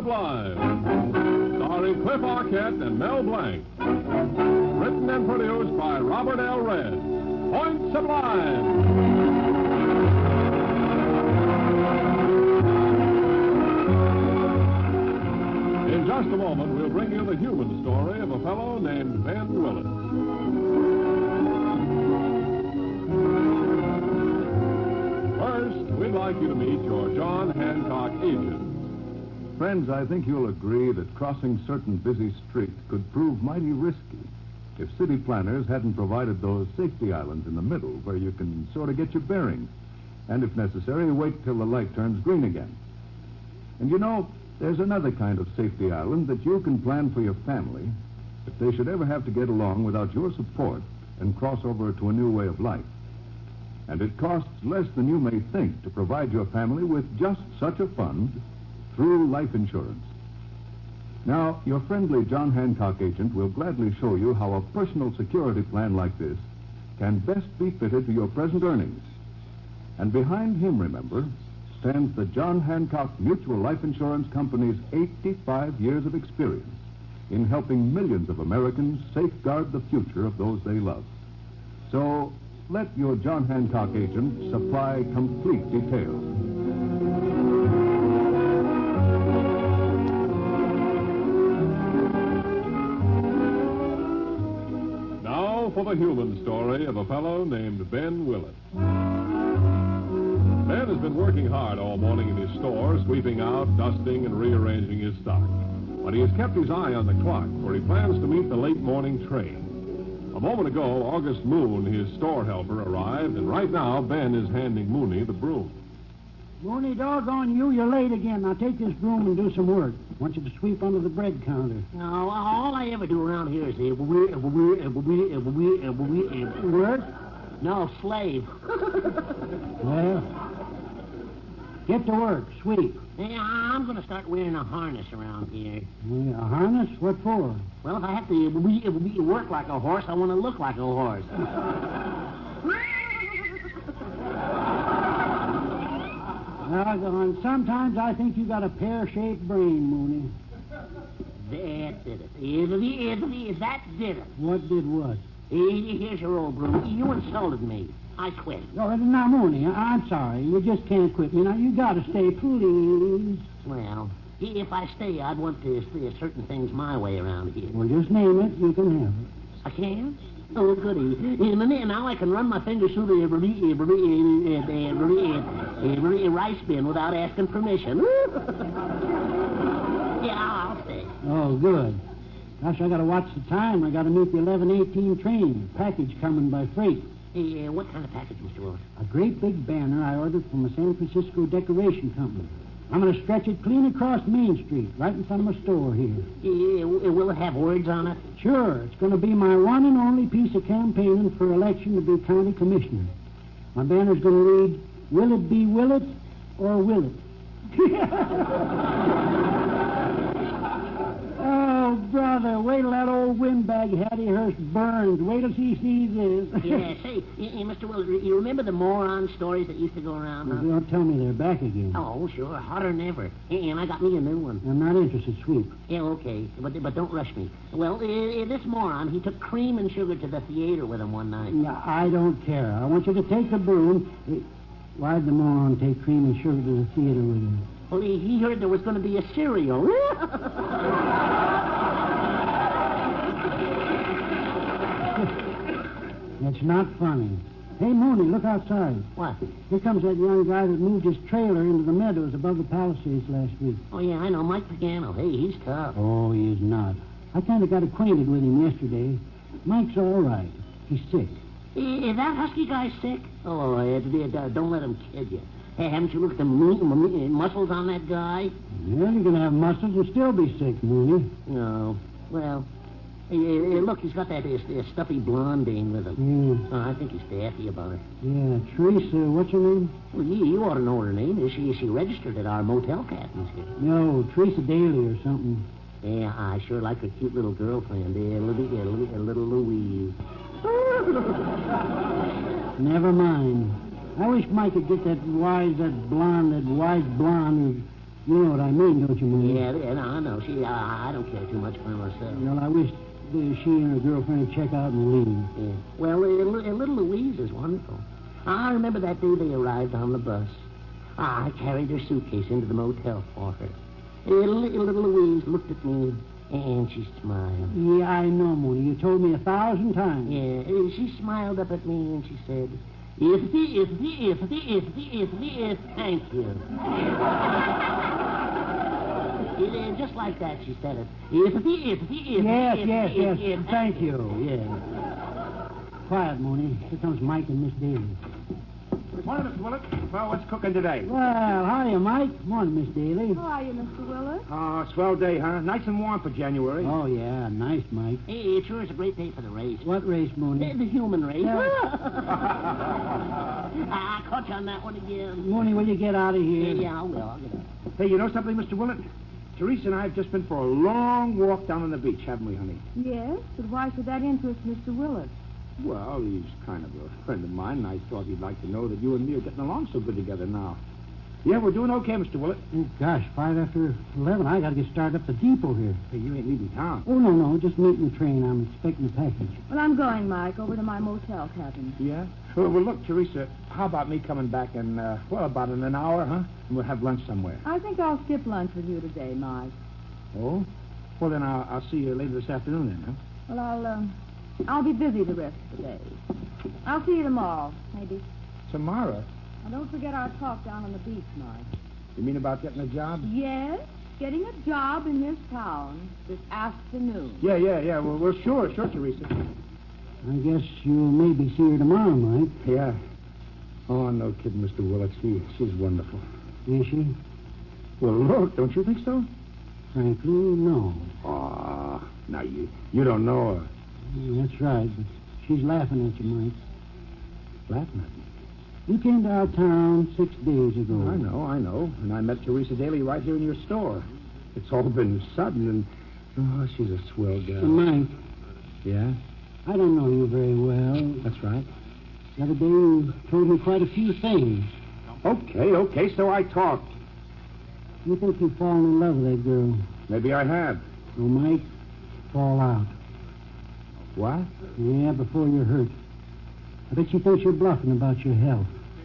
Sublime, starring Cliff Arquette and Mel Blanc. Written and produced by Robert L. Red. Point Sublime. In just a moment, we'll bring you the human story of a fellow named Ben Willis. First, we'd like you to meet your John Hancock agent. Friends, I think you'll agree that crossing certain busy streets could prove mighty risky if city planners hadn't provided those safety islands in the middle where you can sort of get your bearings, and if necessary, wait till the light turns green again. And you know, there's another kind of safety island that you can plan for your family if they should ever have to get along without your support and cross over to a new way of life. And it costs less than you may think to provide your family with just such a fund through life insurance. Now, your friendly John Hancock agent will gladly show you how a personal security plan like this can best be fitted to your present earnings. And behind him, remember, stands the John Hancock Mutual Life Insurance Company's 85 years of experience in helping millions of Americans safeguard the future of those they love. So, let your John Hancock agent supply complete details. For the human story of a fellow named Ben Willis. Ben has been working hard all morning in his store, sweeping out, dusting, and rearranging his stock. But he has kept his eye on the clock, for he plans to meet the late morning train. A moment ago, August Moon, his store helper, arrived, and right now Ben is handing Mooney the broom. Mooney, doggone you, you're late again. Now take this broom and do some work. I want you to sweep under the bread counter. No, all I ever do around here is Work? No, slave. Well, get to work. Sweep. Yeah, I'm going to start wearing a harness around here. A harness? What for? Well, if I have to work like a horse, I want to look like a horse. Doggone, sometimes I think you got a pear-shaped brain, Mooney. That did it. That did it. What did what? Here's your old broom. You insulted me. I quit. Oh, now, Mooney, I'm sorry. You just can't quit me. Now, you got to stay, please. Well, if I stay, I'd want to see certain things my way around here. Well, just name it. You can have it. I can? Oh, goody. Now I can run my fingers through the rice bin without asking permission. Yeah, I'll stay. Oh, good. Gosh, I got to watch the time. I got to meet the 11:18 train. Package coming by freight. What kind of package, Mr. Willis? A great big banner I ordered from a San Francisco decoration company. I'm going to stretch it clean across Main Street, right in front of my store here. Will it have words on it? Sure. It's going to be my one and only piece of campaigning for election to be county commissioner. My banner's going to read, will it be Willet or will it? Oh, brother, wait till that old windbag Hattie Hurst burns. Wait till she sees this. Yeah, say, Mr. Willis, you remember the moron stories that used to go around? Well, don't tell me they're back again. Oh, sure, hotter than ever. And I got me a new one. I'm not interested, Sweep. Yeah, okay, but don't rush me. Well, this moron, he took cream and sugar to the theater with him one night. Yeah, I don't care. I want you to take the broom. Why'd the moron take cream and sugar to the theater with him? Well, he heard there was going to be a cereal. That's not funny. Hey, Mooney, look outside. What? Here comes that young guy that moved his trailer into the meadows above the Palisades last week. Oh, yeah, I know. Mike Pagano. Hey, he's tough. Oh, he's not. I kind of got acquainted with him yesterday. Mike's all right. He's sick. Is that husky guy sick? Oh, don't let him kid you. Hey, haven't you looked at the muscles on that guy? Yeah, you're going to have muscles and still be sick, Mooney. No. Well, look, he's got that stuffy blondine with him. Yeah. Oh, I think he's daffy about it. Yeah, Teresa, what's her name? Well, you ought to know her name. Is she registered at our motel captain's here? No, Teresa Daly or something. Yeah, I sure like her cute little girlfriend, little Louise. Never mind. I wish Mike could get that wise blonde You know what I mean, don't you, Mooney? Yeah, no, I know. I don't care too much for myself. Well, I wish she and her girlfriend would check out and leave. Yeah. Well, little Louise is wonderful. I remember that day they arrived on the bus. I carried her suitcase into the motel for her. Little Louise looked at me, and she smiled. Yeah, I know, Mooney. You told me 1,000 times. Yeah, she smiled up at me, and she said, thank you. Just like that, she said it. Yes, thank you, yeah. Quiet, Mooney. Here comes Mike and Miss Daly. Good morning, Mr. Willett. Well, what's cooking today? Well, how are you, Mike? Morning, Miss Daly. How are you, Mr. Willett? Oh, swell day, huh? Nice and warm for January. Oh, yeah, nice, Mike. Hey, it sure is a great day for the race. What race, Mooney? The human race. Yeah. I caught you on that one again. Mooney, will you get out of here? Yeah, I will. I'll get out. Hey, you know something, Mr. Willett? Teresa and I have just been for a long walk down on the beach, haven't we, honey? Yes, but why should that interest Mr. Willett? Well, he's kind of a friend of mine, and I thought he'd like to know that you and me are getting along so good together now. Yeah, we're doing okay, Mr. Willett. Oh, gosh, 5:11. I got to get started up the depot here. Hey, you ain't leaving town. Oh, no, just meeting the train. I'm expecting a package. Well, I'm going, Mike, over to my motel cabin. Yeah? Well, look, Teresa, how about me coming back in, about in an hour, huh? And we'll have lunch somewhere. I think I'll skip lunch with you today, Mike. Oh? Well, then I'll see you later this afternoon, then, huh? Well, I'll be busy the rest of the day. I'll see you tomorrow, maybe. Tomorrow? Now, don't forget our talk down on the beach, Mike. You mean about getting a job? Yes, getting a job in this town this afternoon. Yeah. Well, sure, Teresa. I guess you'll maybe see her tomorrow, Mike. Yeah. Oh, no kidding, Mr. Willett. She's wonderful. Is she? Well, look, don't you think so? Frankly, no. Oh, now you don't know her. Yeah, that's right, but she's laughing at you, Mike. Laughing at me? You came to our town 6 days ago. I know. And I met Teresa Daly right here in your store. It's all been sudden, and... Oh, she's a swell girl. Mike. Yeah? I don't know you very well. That's right. The other day you told me quite a few things. Okay, so I talked. You think you've fallen in love with that girl? Maybe I have. So, Mike, fall out. What? Yeah, before you're hurt. I bet she thinks you're bluffing about your health.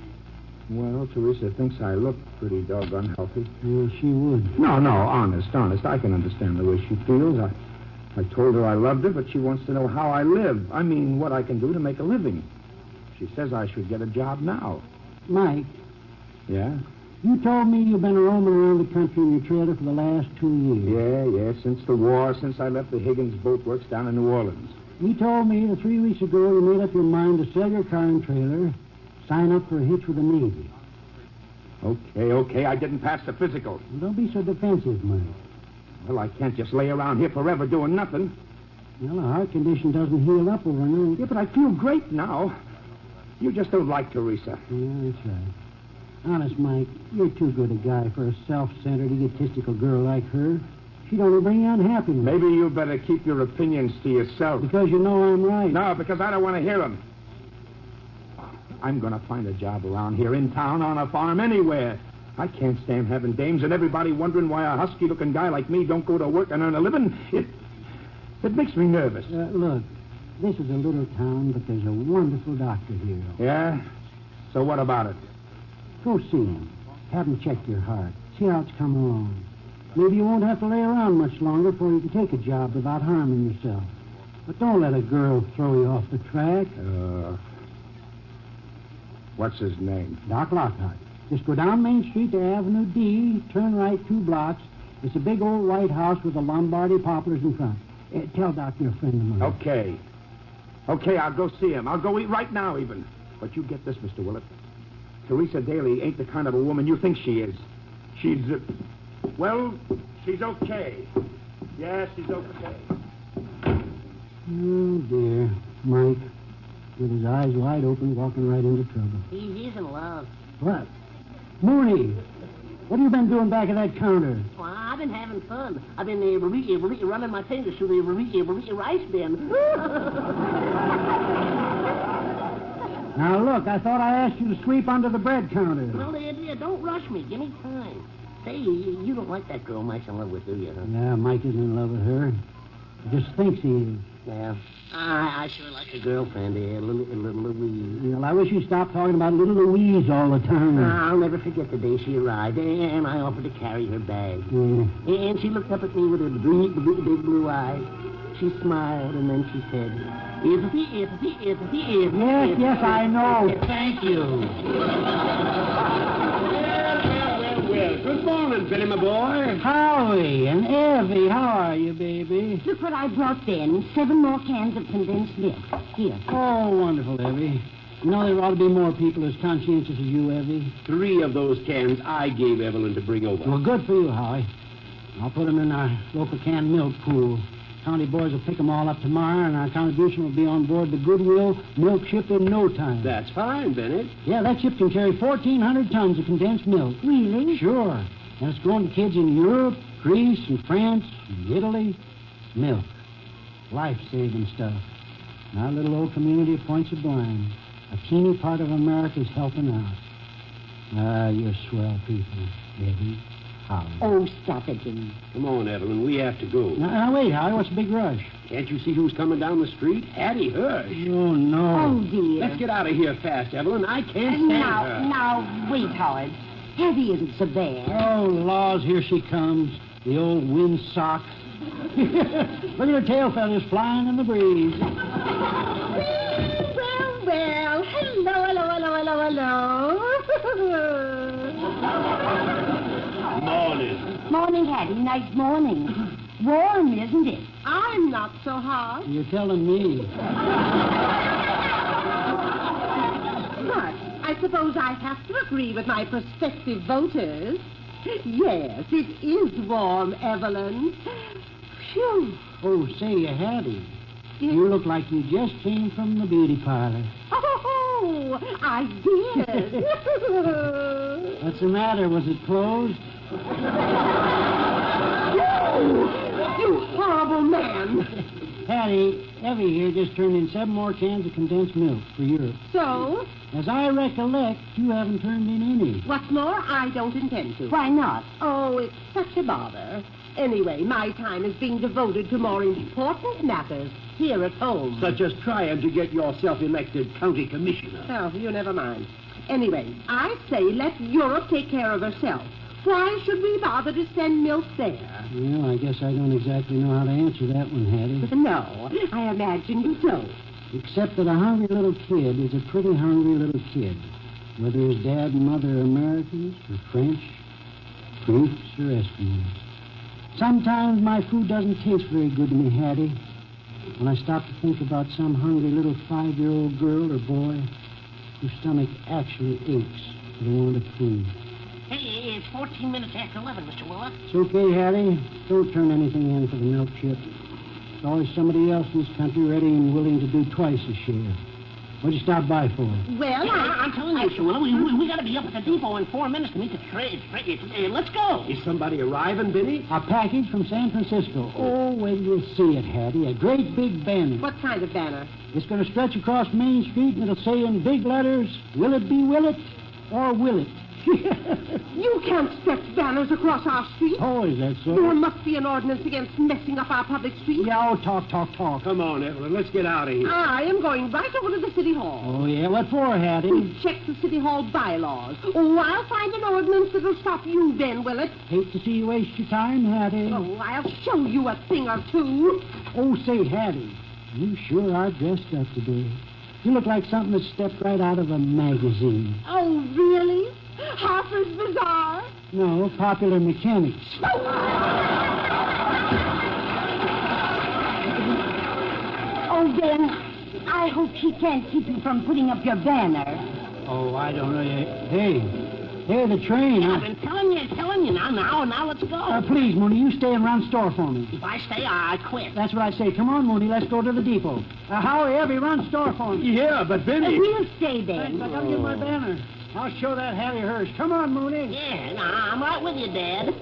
Well, Teresa thinks I look pretty doggone healthy. Yeah, she would. No, honest. I can understand the way she feels. I told her I loved her, but she wants to know how I live. I mean, what I can do to make a living. She says I should get a job now. Mike. Yeah? You told me you've been roaming around the country in your trailer for the last 2 years. Yeah, since the war, since I left the Higgins Boat Works down in New Orleans. You told me that 3 weeks ago you made up your mind to sell your car and trailer, sign up for a hitch with the Navy. Okay, I didn't pass the physical. Well, don't be so defensive, Mike. Well, I can't just lay around here forever doing nothing. Well, a heart condition doesn't heal up overnight. Yeah, but I feel great now. You just don't like Teresa. Yeah, that's right. Honest, Mike, you're too good a guy for a self-centered, egotistical girl like her. She'd only bring you unhappiness. Maybe you better keep your opinions to yourself. Because you know I'm right. No, because I don't want to hear them. I'm going to find a job around here, in town, on a farm, anywhere. I can't stand having dames and everybody wondering why a husky-looking guy like me don't go to work and earn a living. It makes me nervous. Look, this is a little town, but there's a wonderful doctor here. Yeah? So what about it? Go see him. Have him check your heart. See how it's coming along. Maybe you won't have to lay around much longer before you can take a job without harming yourself. But don't let a girl throw you off the track. What's his name? Doc Lockhart. Just go down Main Street to Avenue D, turn right 2 blocks. It's a big old white house with the Lombardy poplars in front. Tell Doc you're a friend of mine. Okay, I'll go see him. I'll go eat right now, even. But you get this, Mr. Willett. Teresa Daly ain't the kind of a woman you think she is. She's, she's okay. Yeah, she's okay. Oh, dear. Mike, with his eyes wide open, walking right into trouble. He's in love. What? Mooney, what have you been doing back at that counter? Well, I've been having fun. I've been running my fingers through the rice bin. Now, look, I thought I asked you to sweep under the bread counter. Well, don't rush me. Give me time. Say, you don't like that girl Mike's in love with, do you? Huh? Yeah, Mike isn't in love with her. He just thinks he is. Well, I sure like a girlfriend, little Louise. Well, I wish you'd stop talking about little Louise all the time. I'll never forget the day she arrived, and I offered to carry her bag. Yeah. And she looked up at me with her big blue eyes. She smiled, and then she said, Yes, I know. Thank you. Well, good morning, Billy, my boy. Howie and Evie, how are you, baby? Look what I brought, Ben. 7 more cans of condensed milk. Here. Oh, wonderful, Evie. You know, there ought to be more people as conscientious as you, Evie. 3 of those cans I gave Evelyn to bring over. Well, good for you, Howie. I'll put them in our local canned milk pool. County boys will pick them all up tomorrow, and our contribution will be on board the Goodwill milk ship in no time. That's fine, Bennett. Yeah, that ship can carry 1,400 tons of condensed milk. Really? Sure. And it's going to kids in Europe, Greece, and France, and Italy. Milk. Life-saving stuff. And our little old community of Point Sublime, a teeny part of America, is helping out. Ah, you're swell people, Eddie. Howie. Oh, stop it, Ben. Come on, Evelyn. We have to go. Now, wait, Howie. What's the big rush? Can't you see who's coming down the street? Hattie Hirsch. Oh, no. Oh, dear. Let's get out of here fast, Evelyn. I can't stand her. Now, wait, Howard. Hattie isn't so bad. Oh, laws, here she comes. The old windsock. Look at her tail feathers flying in the breeze. Well. Hello. Morning. Morning, Hattie. Nice morning. Warm, isn't it? I'm not so hot. You're telling me. But I suppose I have to agree with my prospective voters. Yes, it is warm, Evelyn. Phew. Oh, say, Hattie, you look like you just came from the beauty parlor. Oh, I did. What's the matter? Was it closed? You horrible man. Hattie, Evie here just turned in 7 more cans of condensed milk for Europe. So, As I recollect, you haven't turned in any. what's more, I don't intend to. Why not? Oh, it's such a bother. Anyway, my time is being devoted to more important matters here at home. Such as trying to get yourself elected county commissioner. Oh, you never mind. Anyway, I say let Europe take care of herself. Why should we bother to send milk there? Well, I guess I don't exactly know how to answer that one, Hattie. No, I imagine you don't. Except that a hungry little kid is a pretty hungry little kid. Whether his dad and mother are Americans or French, Greeks or Eskimos. Sometimes my food doesn't taste very good to me, Hattie. When I stop to think about some hungry little 5-year-old girl or boy whose stomach actually aches for the want of food. Hey, it's 14 minutes after 11, Mr. Willett. It's okay, Hattie. Don't turn anything in for the milk ship. There's always somebody else in this country ready and willing to do twice a share. What'd you stop by for? Well, I'm telling you, Mr. Willett, we got to be up at the depot in 4 minutes to meet the train. Let's go. Is somebody arriving, Benny? A package from San Francisco. Oh, wait till you see it, Hattie. A great big banner. what kind of banner? It's going to stretch across Main Street, and it'll say in big letters, will it be will it or will it? You can't stretch banners across our street. Oh, is that so? There must be an ordinance against messing up our public street. Yeah, oh, talk. Come on, Evelyn. Let's get out of here. I am going right over to the city hall. Oh, yeah, what for, Hattie? Check the city hall bylaws. Oh, I'll find an ordinance that'll stop you, Ben Willett. Hate to see you waste your time, Hattie. Oh, I'll show you a thing or two. Oh, say, Hattie, you sure are dressed up today. You look like something that stepped right out of a magazine. Oh, really? Harper's Bazaar? No, Popular Mechanics. Oh, Ben, I hope she can't keep you from putting up your banner. Oh, I don't know. Hey, the train. I've been telling you. Now let's go. Please, Mooney, you stay and run store for me. If I stay, I quit. That's what I say. Come on, Mooney, let's go to the depot. Howie, Evie, run store for me. Yeah, but Benny... We'll stay, Ben. Thanks, I gotta get my banner. I'll show that Hattie Hirsch. Come on, Mooney. Yeah, I'm right with you, Dad.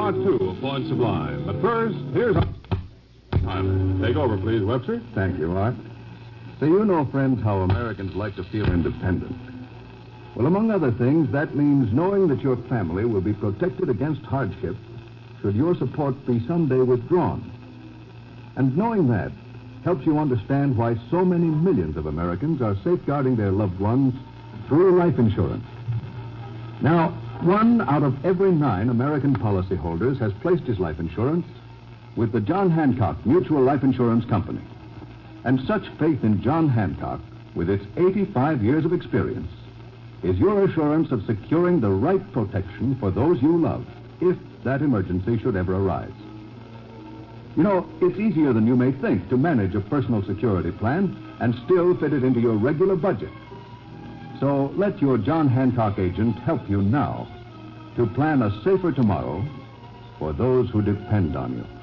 part 2 of Point Sublime. But first, here's Tyler. Take over, please, Webster. Thank you, Art. So you know, friends, how Americans like to feel independent. Well, among other things, that means knowing that your family will be protected against hardship should your support be someday withdrawn. And knowing that helps you understand why so many millions of Americans are safeguarding their loved ones through life insurance. Now, 1 out of every 9 American policyholders has placed his life insurance with the John Hancock Mutual Life Insurance Company. And such faith in John Hancock, with its 85 years of experience, is your assurance of securing the right protection for those you love, if that emergency should ever arise. You know, it's easier than you may think to manage a personal security plan and still fit it into your regular budget. So let your John Hancock agent help you now to plan a safer tomorrow for those who depend on you.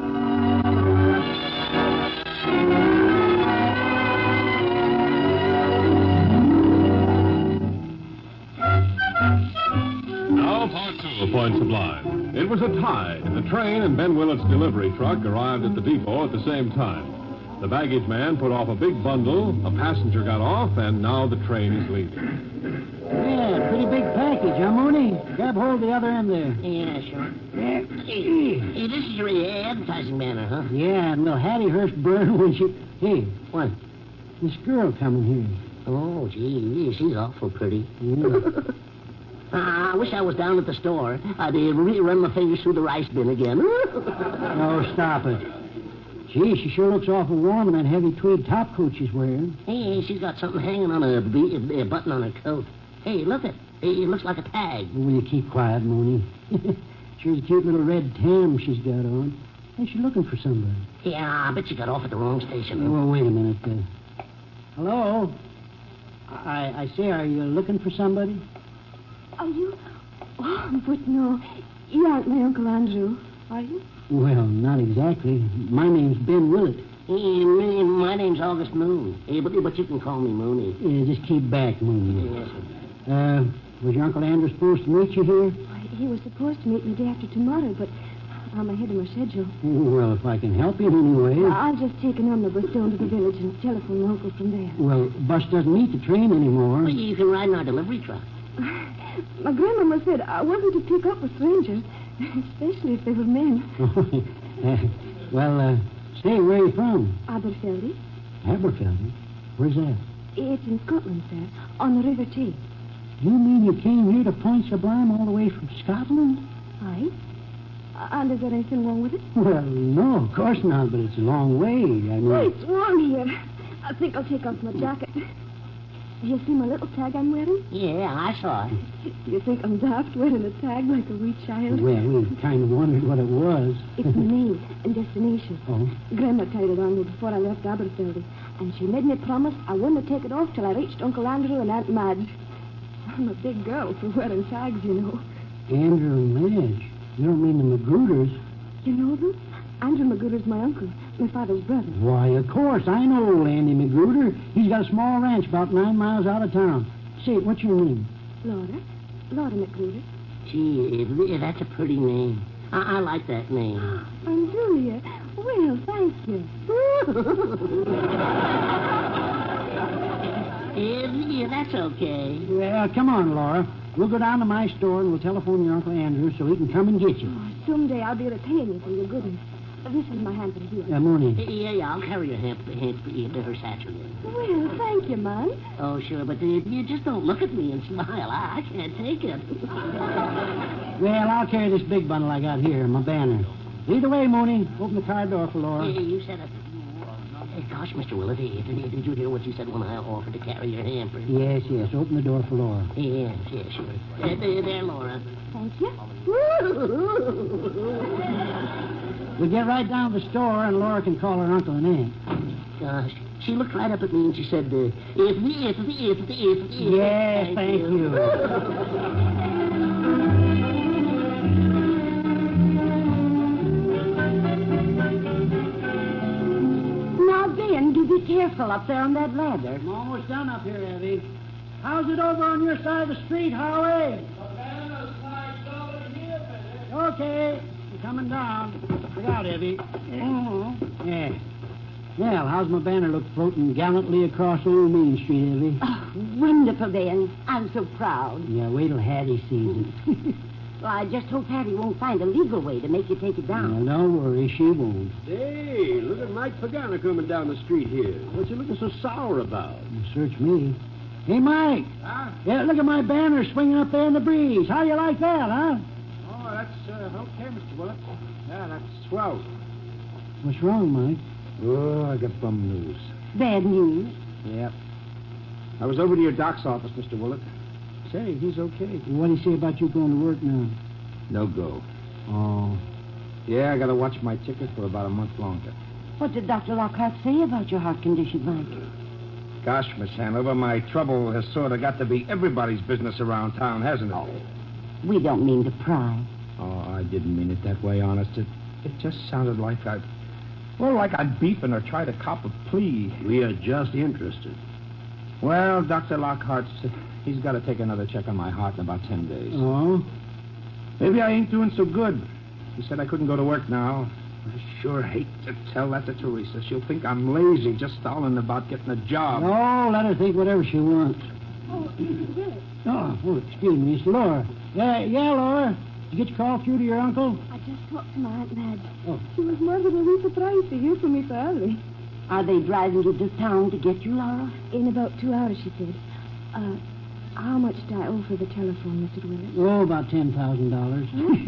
Now, part 2 of Point Sublime. It was a tie. The train and Ben Willett's delivery truck arrived at the depot at the same time. The baggage man put off a big bundle, a passenger got off, and now the train is leaving. Yeah, pretty big package, huh, Mooney? Grab hold of the other end there. Yeah, sure. Hey, this is your advertising banner, huh? Yeah, and will Hattie Hurst burn when she... Hey, What? this girl coming here. Oh, gee, she's awful pretty. Yeah. I wish I was down at the store. I'd run my fingers through the rice bin again. No, stop it. Gee, she sure looks awful warm in that heavy tweed top coat she's wearing. Hey, she's got something hanging on a button on her coat. Hey, look it. It looks like a tag. Will you keep quiet, Mooney? Sure a cute little red tam she's got on. Hey, she's looking for somebody. Yeah, I bet you got off at the wrong station. Well, wait a minute. Hello? I say, are you looking for somebody? Are you? Oh, but no. You aren't my Uncle Andrew, are you? Well, not exactly. My name's Ben Willett. Hey, my name's August Moon. Hey, but you can call me Mooney. Just keep back, Mooney. Yes, sir. Was your Uncle Andrew supposed to meet you here? He was supposed to meet me the day after tomorrow, but I'm ahead of my schedule. Well, if I can help you in any way. I'll just take an omnibus down to the village and telephone Uncle from there. Well, bus doesn't meet the train anymore. Well, you can ride in our delivery truck. My grandmama said I wasn't to pick up with strangers, especially if they were men. Say, where are you from? Aberfeldy. Aberfeldy? Where's that? It's in Scotland, sir, on the River Tay. You mean you came here to Point Sublime all the way from Scotland? Aye. And is there anything wrong with it? Well, no, of course not, but it's a long way. I mean... Oh, it's warm here. I think I'll take off my jacket. Do you see my little tag I'm wearing? Yeah, I saw it. Do you think I'm daft wearing a tag like a wee child? Well, we kind of wondered what it was. It's my name and destination. Oh? Grandma tied it on me before I left Aberfeldy, and she made me promise I wouldn't take it off till I reached Uncle Andrew and Aunt Madge. I'm a big girl for wearing tags, you know. Andrew and Madge. You don't mean the Magooters? You know them? Andrew Magooter's my uncle, my father's brother. Why, of course. I know old Andy Magooter. He's got a small ranch about 9 miles out of town. Say, what's your name? Laura Magooter. Gee, that's a pretty name. I like that name. And Julia. Well, thank you. Yeah, that's okay. Well, come on, Laura. We'll go down to my store and we'll telephone your Uncle Andrew so he can come and get you. Someday I'll be able to pay you for your goodness. This is my hamper here. Mooney. Yeah, I'll carry your hamper to her satchel then. Well, thank you, man. Oh, sure, but you just don't look at me and smile. I can't take it. Well, I'll carry this big bundle I got here, my banner. Either way, Mooney, open the car door for Laura. You said it. Hey, gosh, Mr. Willett, did you hear what you said when I offered to carry your hamper? Yes, open the door for Laura. Yes, sure. There, Laura. Thank you. We'll get right down to the store and Laura can call her uncle and aunt. Gosh, she looked right up at me and she said, if. Yes, thank you. Be careful up there on that ladder. I'm almost done up here, Abby. How's it over on your side of the street, Howie? Okay. You're coming down. Look out, Evie. Yeah. Well, how's my banner look floating gallantly across old Main Street, Evie? Oh, wonderful, Ben. I'm so proud. Yeah, wait till Hattie sees it. Well, I just hope Hattie won't find a legal way to make you take it down. Well, don't worry, she won't. Hey, look at Mike Pagano coming down the street here. What's you looking so sour about? You search me. Hey, Mike. Huh? Yeah, look at my banner swinging up there in the breeze. How you like that, huh? Oh, that's okay, Mr. Willett. Yeah, that's swell. What's wrong, Mike? Oh, I got bum news. Bad news. Yep. I was over to your doc's office, Mr. Willett. Say, he's okay. What do you say about you going to work now? No go. Oh. Yeah, I got to watch my ticket for about a month longer. What did Dr. Lockhart say about your heart condition, Mike? Gosh, Miss Hanover, my trouble has sort of got to be everybody's business around town, hasn't it? Oh, we don't mean to pry. Oh, I didn't mean it that way, honest. It just sounded like I'd beefing or try to cop a plea. We are just interested. Well, Dr. Lockhart, he's got to take another check on my heart in about 10 days. Oh? Maybe I ain't doing so good. He said I couldn't go to work now. I sure hate to tell that to Teresa. She'll think I'm lazy, just stalling about getting a job. No, let her think whatever she wants. Oh, Mr. Willett. Oh, excuse me, it's Laura. Yeah, Laura. Did you get your call through to your uncle? I just talked to my Aunt Madge. Oh. She was more than a wee surprised to hear from me so early. Are they driving you to town to get you, Laura? In about 2 hours, she said. How much do I owe for the telephone, Mr. Willett? Oh, about $10,000.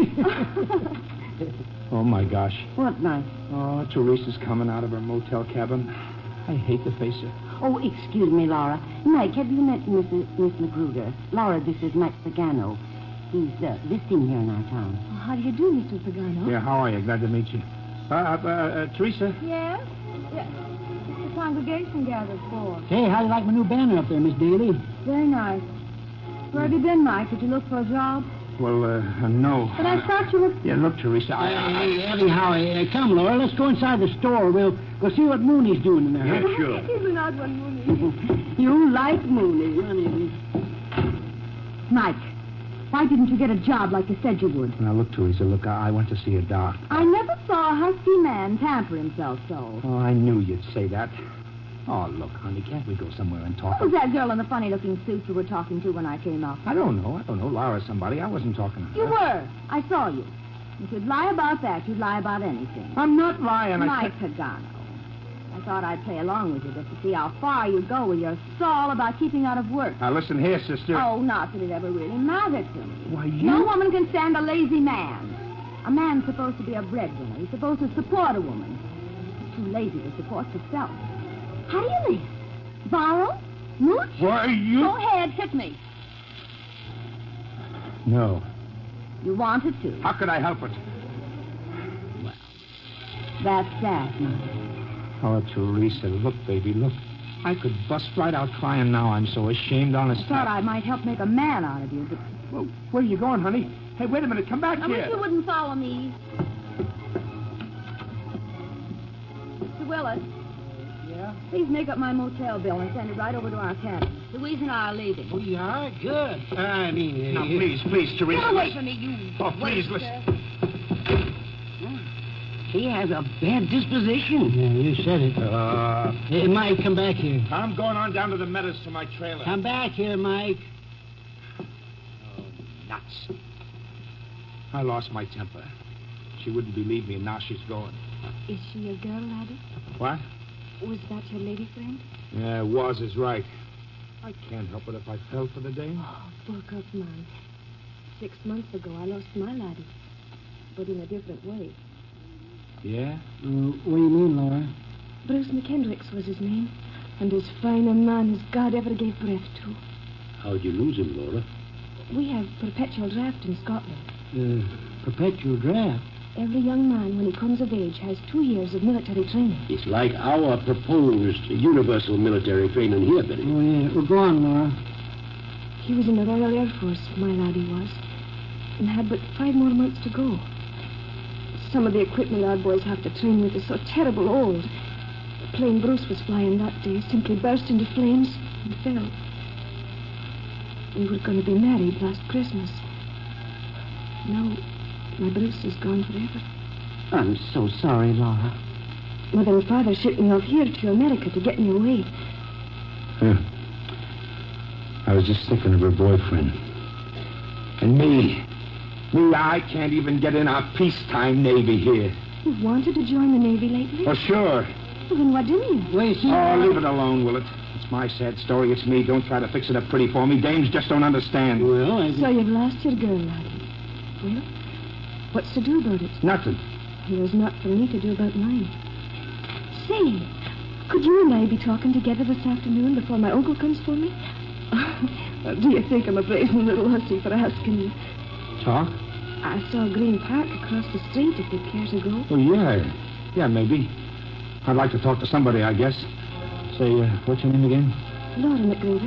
Oh, my gosh. What, Mike? Oh, Teresa's coming out of her motel cabin. I hate to face her. Oh, excuse me, Laura. Mike, have you met Miss Magruder? Laura, this is Mike Pagano. He's visiting here in our town. Oh, how do you do, Mr. Pagano? Yeah, how are you? Glad to meet you. Teresa? Yes? Yes. The congregation gathered for. Hey, how do you like my new banner up there, Miss Daly? Very nice. Where have you been, Mike? Did you look for a job? Well, no. But I thought you were... Yeah, look, Teresa, Anyhow, come, Laura. Let's go inside the store. We'll see what Mooney's doing in there. Yeah, huh? sure. He's an odd one, Mooney. You like Mooney. Mike, why didn't you get a job like you said you would? Now, look, Teresa, look, I went to see a doc. I never saw a husky man pamper himself so. Oh, I knew you'd say that. Oh, look, honey, can't we go somewhere and talk? Who was that girl in the funny-looking suit you were talking to when I came up? I don't know. Laura's somebody. I wasn't talking to her. You were. I saw you. If you'd lie about that, you'd lie about anything. I'm not lying. Mike Pagano. I thought I'd play along with you just to see how far you go with your stall about keeping out of work. Now, listen here, sister. Oh, not that it ever really mattered to me. Why, you... No woman can stand a lazy man. A man's supposed to be a breadwinner. He's supposed to support a woman. He's too lazy to support himself. How do you live? Borrow? Mooch? Why, you... Go ahead, hit me. No. You wanted to. How could I help it? That's that, Mike. Oh, Teresa, look, baby, look. I could bust right out crying now. I'm so ashamed, honest. I thought I might help make a man out of you, but... Well, where are you going, honey? Hey, wait a minute. Come back I here. wish you wouldn't follow me. Mr. Willett. Yeah? Please make up my motel bill and send it right over to our cabin. Louise and I are leaving. Oh, you are? Good. Now, please, Teresa. Get away from me, you... Oh, please, listen. He has a bad disposition. Yeah, you said it. Hey, Mike, come back here. I'm going on down to the Meadows to my trailer. Come back here, Mike. Oh, nuts. I lost my temper. She wouldn't believe me, and now she's going. Is she a girl, laddie? What? Was that your lady friend? Yeah, was is right. I can't help it if I fell for the dame. Oh, book up, Mike. 6 months ago, I lost my laddie. But in a different way. Yeah? What do you mean, Laura? Bruce McKendricks was his name. And as fine a man as God ever gave breath to. How'd you lose him, Laura? We have perpetual draft in Scotland. Perpetual draft? Every young man, when he comes of age, has 2 years of military training. It's like our proposed universal military training here, Betty. Oh, yeah. Well, go on, Laura. He was in the Royal Air Force, my laddie was, and had but 5 more months to go. Some of the equipment our boys have to train with is so terrible old. The plane Bruce was flying that day simply burst into flames and fell. We were going to be married last Christmas. Now My Bruce is gone forever. I'm so sorry, Laura. Mother and Father shipped me off here to America to get me away. I was just thinking of her boyfriend. And me, I can't even get in our peacetime Navy here. You've wanted to join the Navy lately? Oh, sure. Well, then why didn't you? Wait, Oh, leave it alone, Willett. It's my sad story. It's me. Don't try to fix it up pretty for me. Dames just don't understand. Well, So you've lost your girl, laddie. Well, what's to do about it? Nothing. There's not for me to do about mine. Say, could you and I be talking together this afternoon before my uncle comes for me? Well, do you think I'm a brazen little hussy for asking you? Talk? I saw Green Park across the street if you'd care to go. Oh, yeah. Yeah, maybe. I'd like to talk to somebody, I guess. Say, what's your name again? Laura McGregor.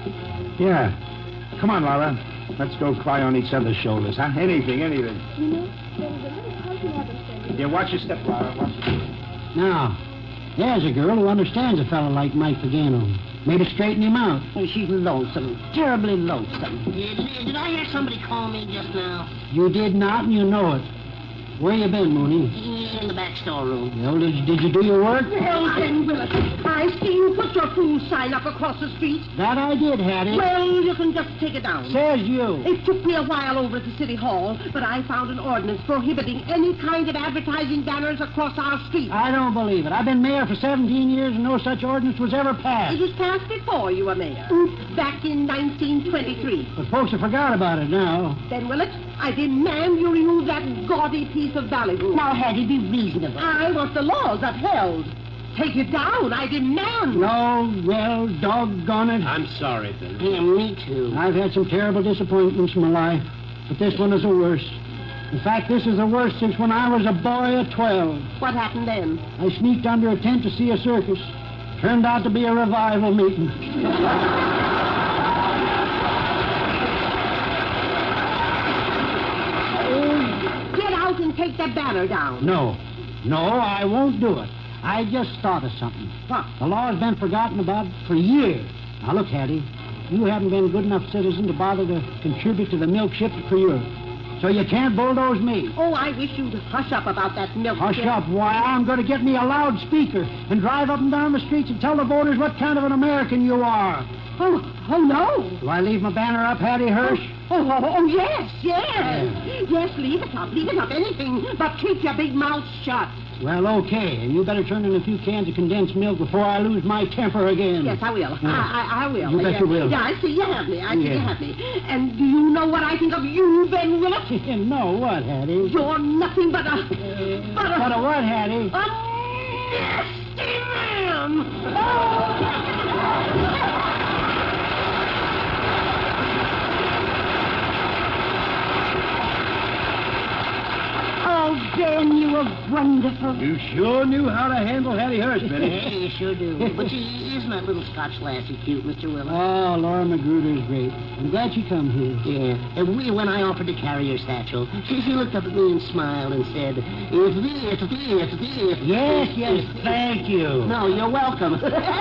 Yeah. Come on, Laura. Let's go cry on each other's shoulders, huh? Anything. You know, there was a little puppy haven't Yeah, watch your step, Laura. Watch your step. now, there's a girl who understands a fellow like Mike Pagano. Maybe straighten him out. Oh, she's lonesome. Terribly lonesome. Did I hear somebody call me just now? You did not, and you know it. Where you been, Mooney? In the back storeroom. Well, did you do your work? Well, then, Willett, I see you put your fool sign up across the street. That I did, Hattie. Well, you can just take it down. Says you. It took me a while over at the city hall, but I found an ordinance prohibiting any kind of advertising banners across our street. I don't believe it. I've been mayor for 17 years and no such ordinance was ever passed. It was passed before you were mayor, back in 1923. But folks have forgot about it now. Then, Willett, I demand you remove that gaudy piece of ballyhoo. Now, Hattie, be reasonable. I want the laws upheld. Take it down, I demand. No, well, doggone it. I'm sorry, Phil. Yeah, me too. I've had some terrible disappointments in my life, but this one is the worst. In fact, this is the worst since when I was a boy of 12. What happened then? I sneaked under a tent to see a circus. Turned out to be a revival meeting. Get out and take that banner down. No, I won't do it. I just thought of something. What? The law's been forgotten about for years. Now, look, Hattie, you haven't been a good enough citizen to bother to contribute to the milk ship for Europe. So you can't bulldoze me. Oh, I wish you'd hush up about that milk. Hush ship. up. Why, I'm going to get me a loudspeaker and drive up and down the streets and tell the voters what kind of an American you are. Oh, no. Do I leave my banner up, Hattie Hirsch? Oh, yes. Yes, leave it up, anything, but keep your big mouth shut. Well, okay. And you better turn in a few cans of condensed milk before I lose my temper again. Yes, I will. I will. You bet you will. Yeah, I see you have me. And do you know what I think of you, Ben Willett? No, what, Hattie? You're nothing but a... But a what, Hattie? A nasty man! Oh, Ben, you were wonderful. You sure knew how to handle Hattie Hirsch, Benny. Yeah, you sure do. But isn't that little Scotch lassie cute, Mr. Willett? Oh, Laura Magruder's great. I'm glad she come here. Yeah. And when I offered to carry her satchel, she looked up at me and smiled and said, "It's this. Yes, thank you. No, you're welcome.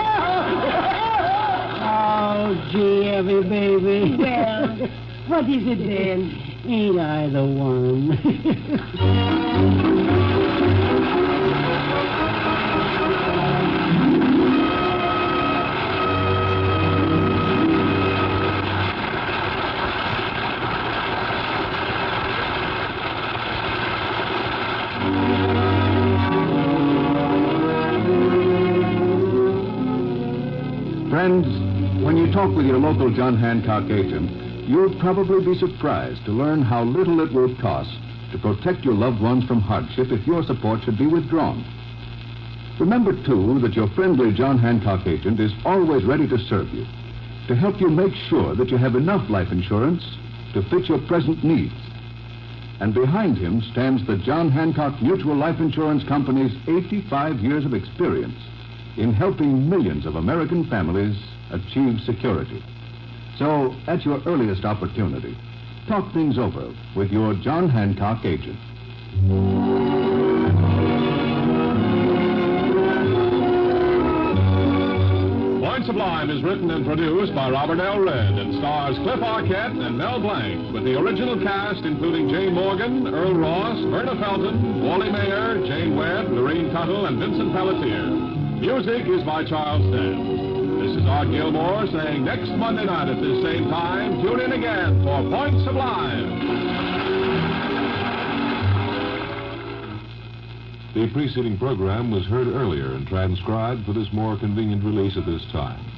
Oh, gee, Evie, baby. Well, what is it, Ben? Ain't I the one? Friends, when you talk with your local John Hancock agent, you'll probably be surprised to learn how little it will cost to protect your loved ones from hardship if your support should be withdrawn. Remember, too, that your friendly John Hancock agent is always ready to serve you, to help you make sure that you have enough life insurance to fit your present needs. And behind him stands the John Hancock Mutual Life Insurance Company's 85 years of experience in helping millions of American families achieve security. So, at your earliest opportunity, talk things over with your John Hancock agent. Once upon Sublime is written and produced by Robert L. Red and stars Cliff Arquette and Mel Blanc, with the original cast including Jay Morgan, Earl Ross, Verna Felton, Wally Mayer, Jane Webb, Lorene Tuttle, and Vincent Pelletier. Music is by Charles Dance. This is Art Gilmore saying next Monday night at this same time, tune in again for Point Sublime. The preceding program was heard earlier and transcribed for this more convenient release at this time.